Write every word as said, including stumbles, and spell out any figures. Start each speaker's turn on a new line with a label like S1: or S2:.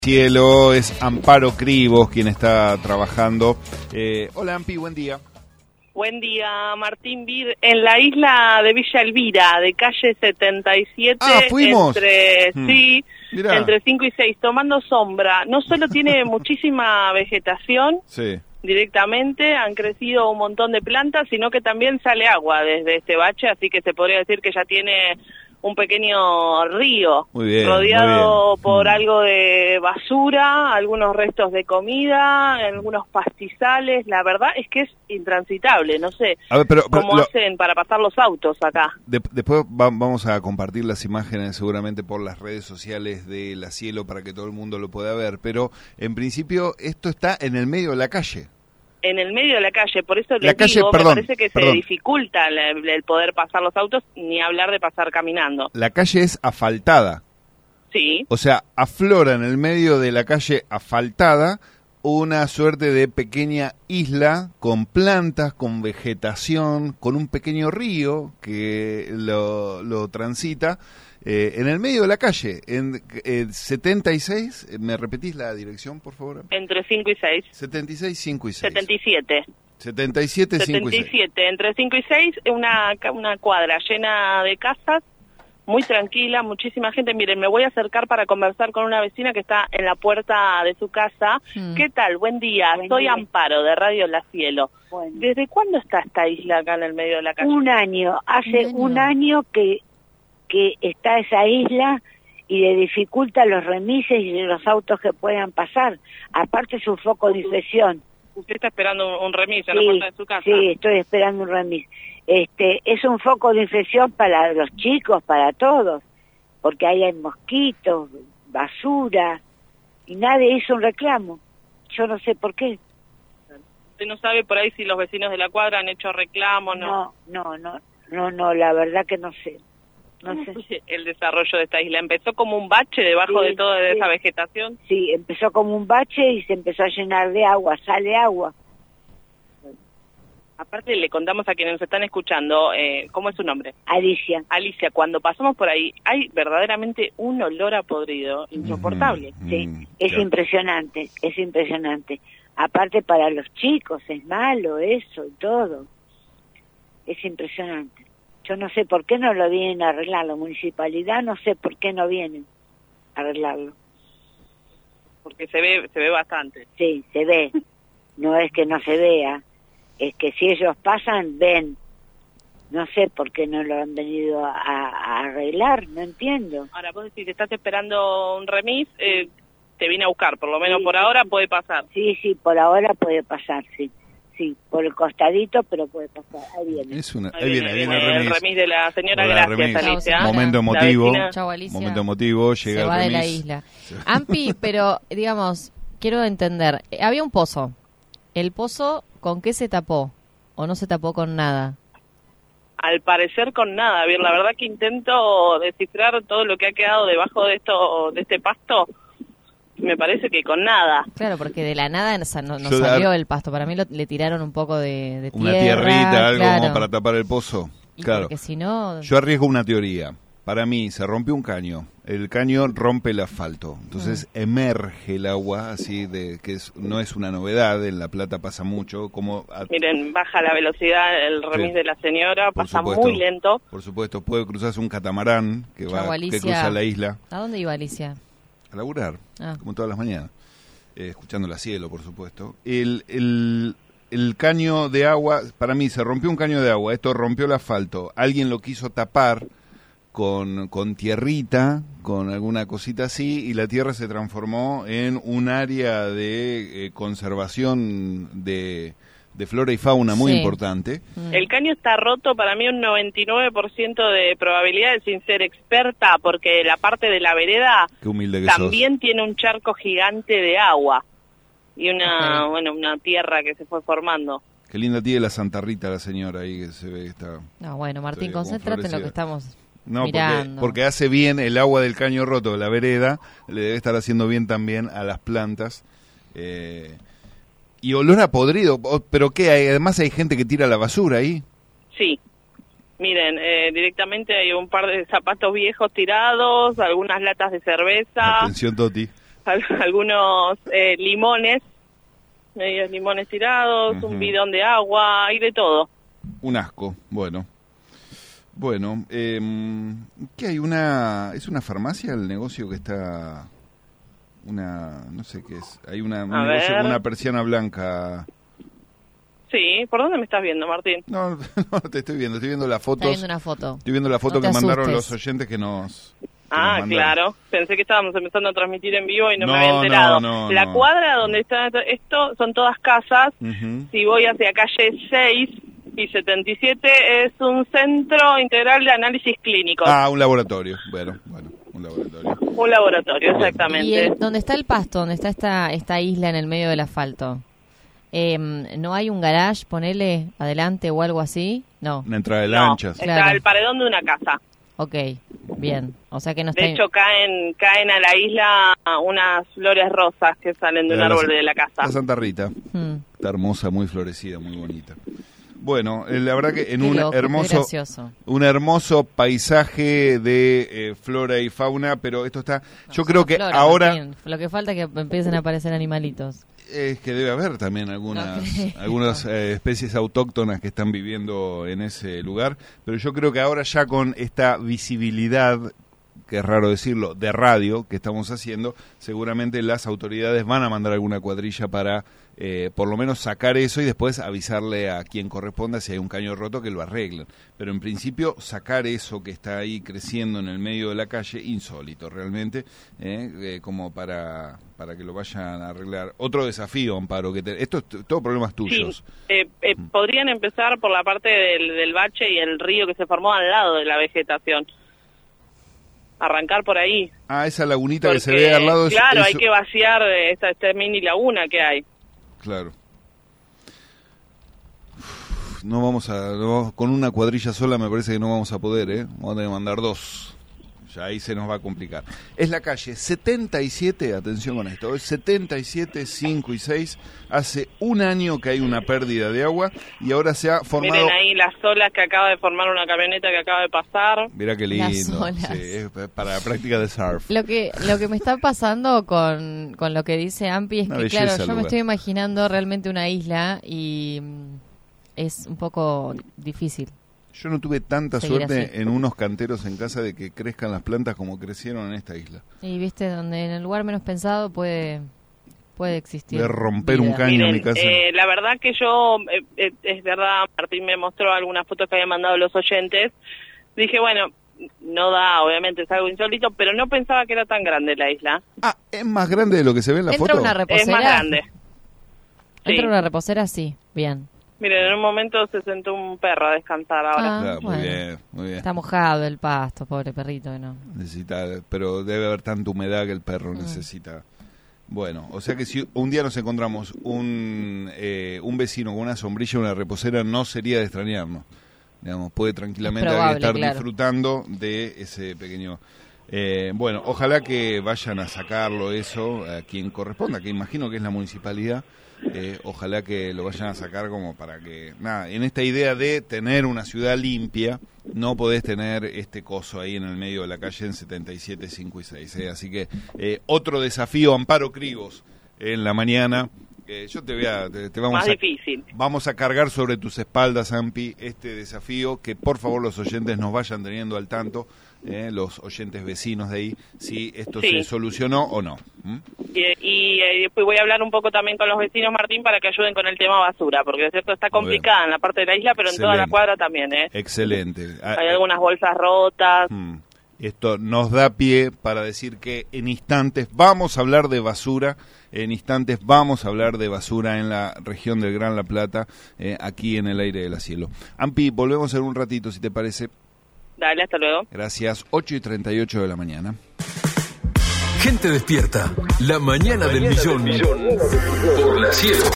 S1: Cielo, es Amparo Cribos quien está trabajando. Eh, hola Ampi, buen día.
S2: Buen día, Martín Vir, en la isla de Villa Elvira, de calle setenta y siete,
S1: ah, fuimos.
S2: entre
S1: hmm.
S2: sí,
S1: Mirá.
S2: entre cinco y seis, tomando sombra. No solo tiene muchísima vegetación,
S1: sí.
S2: directamente han crecido un montón de plantas, sino que también sale agua desde este bache, así que se podría decir que ya tiene un pequeño río,
S1: muy bien,
S2: rodeado
S1: muy bien.
S2: por
S1: mm.
S2: algo de basura, algunos restos de comida, algunos pastizales. La verdad es que es intransitable, no sé
S1: a ver, pero, pero,
S2: cómo
S1: lo,
S2: hacen para pasar los autos acá.
S1: De, después va, vamos a compartir las imágenes seguramente por las redes sociales de La Cielo para que todo el mundo lo pueda ver, pero en principio esto está en el medio de la calle.
S2: En el medio de la calle, por eso
S1: la
S2: les
S1: calle,
S2: digo,
S1: perdón,
S2: me parece que
S1: perdón.
S2: se dificulta el, el poder pasar los autos, ni hablar de pasar caminando.
S1: La calle es asfaltada.
S2: Sí.
S1: O sea, aflora en el medio de la calle asfaltada una suerte de pequeña isla con plantas, con vegetación, con un pequeño río que lo, lo transita eh, en el medio de la calle, en eh, setenta y seis, ¿me repetís la dirección, por favor?
S2: Entre cinco y seis.
S1: setenta y seis, cinco y seis.
S2: setenta y siete.
S1: setenta y siete, cinco y seis.
S2: setenta y siete, entre cinco y seis, una, una cuadra llena de casas, muy tranquila, muchísima gente. Miren, me voy a acercar para conversar con una vecina que está en la puerta de su casa. Mm. ¿Qué tal? Buen día, Buen soy día. Amparo, de Radio La Cielo. Bueno. ¿Desde cuándo está esta isla acá en el medio de la calle?
S3: Un año, hace un año, un año que, que está esa isla y le dificulta los remises y los autos que puedan pasar. Aparte es un foco de infección.
S2: ¿Usted está esperando un, un remis en
S3: sí,
S2: la puerta de su casa?
S3: Sí, estoy esperando un remis. Este, es un foco de infección para los chicos, para todos, porque ahí hay mosquitos, basura, y nadie hizo un reclamo. Yo no sé por qué.
S2: ¿Usted no sabe por ahí si los vecinos de la cuadra han hecho reclamo?
S3: No, no, no, no, no, la verdad que no sé. No sé.
S2: El desarrollo de esta isla empezó como un bache debajo
S3: sí,
S2: de toda
S3: sí.
S2: esa vegetación.
S3: Sí, empezó como un bache y se empezó a llenar de agua, sale agua.
S2: Aparte le contamos a quienes nos están escuchando, eh, ¿cómo es su nombre?
S3: Alicia.
S2: Alicia, cuando pasamos por ahí hay verdaderamente un olor a podrido insoportable.
S3: Mm, sí, mm, es claro. impresionante, es impresionante. Aparte para los chicos es malo eso y todo. Es impresionante. Yo no sé por qué no lo vienen a arreglar, la municipalidad no sé por qué no vienen a arreglarlo.
S2: Porque se ve, se ve bastante.
S3: Sí, se ve. No es que no se vea. Es que si ellos pasan, ven. No sé por qué no lo han venido a, a arreglar, no entiendo.
S2: Ahora, vos decís que estás esperando un remis, eh, te vine a buscar, por lo menos sí, por ahora puede pasar.
S3: Sí, sí, por ahora puede pasar, sí. Sí, por el costadito, pero puede pasar. Ahí viene.
S1: Es una,
S2: ahí, ahí viene, viene, viene el, remis. el remis de la señora.
S1: Hola,
S2: Gracias,
S1: remis.
S2: Alicia.
S1: Momento emotivo.
S4: Chau, Alicia.
S1: Momento emotivo, llega
S4: Se
S1: el
S4: va
S1: remis.
S4: de la isla. Ampi, pero, digamos, quiero entender. Había un pozo. ¿El pozo con qué se tapó? ¿O no se tapó con nada?
S2: Al parecer con nada. Bien, la verdad que intento descifrar todo lo que ha quedado debajo de esto, de este pasto. Me parece que con nada.
S4: Claro, porque de la nada no, no, no
S1: Yo
S4: salió
S1: dar...
S4: el pasto. Para mí lo, le tiraron un poco de, de tierra.
S1: Una tierrita, algo
S4: claro.
S1: como para tapar el pozo.
S4: Y
S1: claro.
S4: Porque si no...
S1: Yo arriesgo una teoría. Para mí, se rompió un caño. El caño rompe el asfalto. Entonces mm. emerge el agua, así de que es, no es una novedad. En La Plata pasa mucho. Como a...
S2: Miren, baja la velocidad el remis sí. de la señora,
S1: por
S2: pasa
S1: supuesto,
S2: muy lento.
S1: Por supuesto, puede cruzarse un catamarán que,
S4: Chau,
S1: va,
S4: Alicia.
S1: que cruza la isla.
S4: ¿A dónde iba Alicia?
S1: A laburar,
S4: ah.
S1: como todas las mañanas. Eh, escuchando La Cielo, por supuesto. El, el, el caño de agua, para mí se rompió un caño de agua, esto rompió el asfalto, alguien lo quiso tapar con, con tierrita, con alguna cosita así, y la tierra se transformó en un área de eh, conservación de, de flora y fauna muy sí. importante.
S2: El caño está roto, para mí un noventa y nueve por ciento de probabilidades, sin ser experta, porque la parte de la vereda
S1: Qué humilde que
S2: también
S1: sos.
S2: tiene un charco gigante de agua y una, okay. bueno, una tierra que se fue formando.
S1: Qué linda tiene la Santa Rita la señora ahí, que se ve que está...
S4: No, bueno, Martín, concéntrate en lo que estamos
S1: no,
S4: mirando.
S1: Porque, porque hace bien el agua del caño roto de la vereda, le debe estar haciendo bien también a las plantas. Eh... Y olor a podrido, ¿pero qué? Hay, además hay gente que tira la basura ahí.
S2: Sí, miren, eh, directamente hay un par de zapatos viejos tirados, algunas latas de cerveza.
S1: Atención, Toti.
S2: al- algunos eh, limones, medios limones tirados,
S1: Ujú.
S2: un bidón de agua, hay de todo.
S1: Un asco, bueno. Bueno, eh, ¿qué hay? Una, ¿es una farmacia el negocio que está? Una, no sé qué es. Hay una, un
S2: A
S1: negocio
S2: ver.
S1: con una persiana blanca.
S2: Sí, ¿por dónde me estás viendo, Martín?
S1: No, no te estoy viendo, estoy viendo las
S4: Está
S1: fotos.
S4: viendo una foto.
S1: Estoy viendo la foto
S4: No te
S1: que mandaron
S4: asustes.
S1: los oyentes que nos. que
S2: Ah,
S1: nos mandaron.
S2: claro. Pensé que estábamos empezando a transmitir en vivo y no,
S1: No,
S2: me había enterado.
S1: no, no,
S2: La
S1: no.
S2: cuadra donde está esto son todas casas.
S1: Ujú.
S2: Si voy hacia calle seis y setenta y siete es un centro integral de análisis clínicos.
S1: Ah, un laboratorio. Bueno, bueno, un laboratorio.
S2: Un laboratorio,
S1: Bien.
S4: ¿Y
S2: exactamente.
S4: el- dónde está el pasto, donde está esta, esta isla en el medio del asfalto? Eh, ¿No hay un garage, ponele, adelante o algo así? No.
S1: Una entrada de
S2: No,
S1: lanchas.
S2: está
S4: Claro.
S2: el paredón de una casa.
S4: Ok, bien. O sea que no está...
S2: De hecho, caen caen a la isla unas flores rosas que salen de un
S1: La-
S2: árbol
S1: la-
S2: de la casa.
S1: La Santa Rita.
S4: Hmm.
S1: Está hermosa, muy florecida, muy bonita. Bueno, eh, la verdad que en
S4: Qué
S1: un
S4: loco, qué
S1: hermoso
S4: gracioso.
S1: un hermoso paisaje de eh, flora y fauna, pero esto está yo creo que
S4: Flora,
S1: ahora
S4: Martín. Lo que falta es que empiecen a aparecer animalitos.
S1: es que debe haber también algunas
S4: No creo.
S1: algunas eh, especies autóctonas que están viviendo en ese lugar, pero yo creo que ahora ya con esta visibilidad, que es raro decirlo, de radio que estamos haciendo, seguramente las autoridades van a mandar alguna cuadrilla para eh, por lo menos sacar eso y después avisarle a quien corresponda si hay un caño roto que lo arreglen. Pero en principio sacar eso que está ahí creciendo en el medio de la calle, insólito realmente, eh, eh, como para, para que lo vayan a arreglar. Otro desafío, Amparo, que te- esto es t- todo problemas
S2: Sí,
S1: tuyos.
S2: eh, eh, podrían empezar por la parte del, del bache y el río que se formó al lado de la vegetación. Arrancar por ahí.
S1: Ah, esa lagunita
S2: Porque,
S1: que se ve al lado es-
S2: claro,
S1: es-
S2: hay que vaciar eh, esta, esta mini laguna que hay.
S1: Claro. Uf, No vamos a... no- con una cuadrilla sola me parece que no vamos a poder, ¿eh? Vamos a tener que mandar dos. Ya ahí se nos va a complicar. Es la calle setenta y siete, atención con esto, es setenta y siete, cinco y seis. Hace un año que hay una pérdida de agua y ahora se ha formado...
S2: Miren ahí las olas que acaba de formar una camioneta que acaba de pasar.
S1: Mira qué
S4: Las
S1: lindo.
S4: olas.
S1: Sí, es para la práctica de surf.
S4: Lo que lo que me está pasando con, con lo que dice Ampi es
S1: Una
S4: que,
S1: belleza
S4: claro,
S1: el
S4: yo me
S1: lugar.
S4: estoy imaginando realmente una isla y mm, es un poco difícil.
S1: Yo no tuve tanta
S4: Seguir
S1: suerte
S4: así.
S1: en unos canteros en casa de que crezcan las plantas como crecieron en esta isla.
S4: Y viste, donde en el lugar menos pensado puede puede existir.
S1: De romper un
S4: vida.
S1: caño. en
S2: Miren,
S1: mi casa.
S2: eh, la verdad que yo, eh, eh, es verdad, Martín me mostró algunas fotos que habían mandado los oyentes. Dije, bueno, no da, obviamente es algo insólito, pero no pensaba que era tan grande la isla.
S1: Ah, ¿es más grande de lo que se ve en la
S4: ¿Entra
S1: foto?
S4: una
S2: Es
S4: reposera?
S2: más grande. Sí.
S4: ¿Entra una reposera? Sí, bien.
S2: Miren, en un momento se sentó un perro a descansar ahora.
S4: Ah,
S1: Claro, muy
S4: bueno.
S1: bien, muy bien.
S4: Está mojado el pasto, pobre perrito, ¿no?
S1: Necesita, pero debe haber tanta humedad que el perro
S4: Mm.
S1: necesita. Bueno, o sea que si un día nos encontramos un, eh, un vecino con una sombrilla y una reposera, no sería de extrañarnos. Digamos, puede tranquilamente
S4: Es probable,
S1: estar
S4: claro.
S1: disfrutando de ese pequeño... Eh, bueno, ojalá que vayan a sacarlo eso a quien corresponda, que imagino que es la municipalidad. Eh, ojalá que lo vayan a sacar como para que, nada, en esta idea de tener una ciudad limpia, no podés tener este coso ahí en el medio de la calle en setenta y siete, cinco y seis. Eh. Así que eh, otro desafío, Amparo Crigos, en la mañana. Eh, yo te voy a, te, te vamos
S2: Más
S1: a,
S2: difícil.
S1: vamos a cargar sobre tus espaldas, Ampi, este desafío, que por favor los oyentes nos vayan teniendo al tanto, eh, los oyentes vecinos de ahí, si esto
S2: Sí.
S1: se solucionó o no. ¿Mm?
S2: Y, y, eh, después voy a hablar un poco también con los vecinos, Martín, para que ayuden con el tema basura, porque es cierto está
S1: Muy
S2: complicada en la parte de la isla, pero en toda la
S1: Excelente.
S2: cuadra también, ¿eh?
S1: Excelente. Ah,
S2: Hay algunas bolsas rotas.
S1: Mm. Esto nos da pie para decir que en instantes vamos a hablar de basura, en instantes vamos a hablar de basura en la región del Gran La Plata, eh, aquí en el aire del cielo. Ampi, volvemos en un ratito, si te parece.
S2: Dale, hasta luego.
S1: Gracias, ocho y treinta y ocho de la mañana.
S5: Gente despierta, la mañana del millón por la cielo.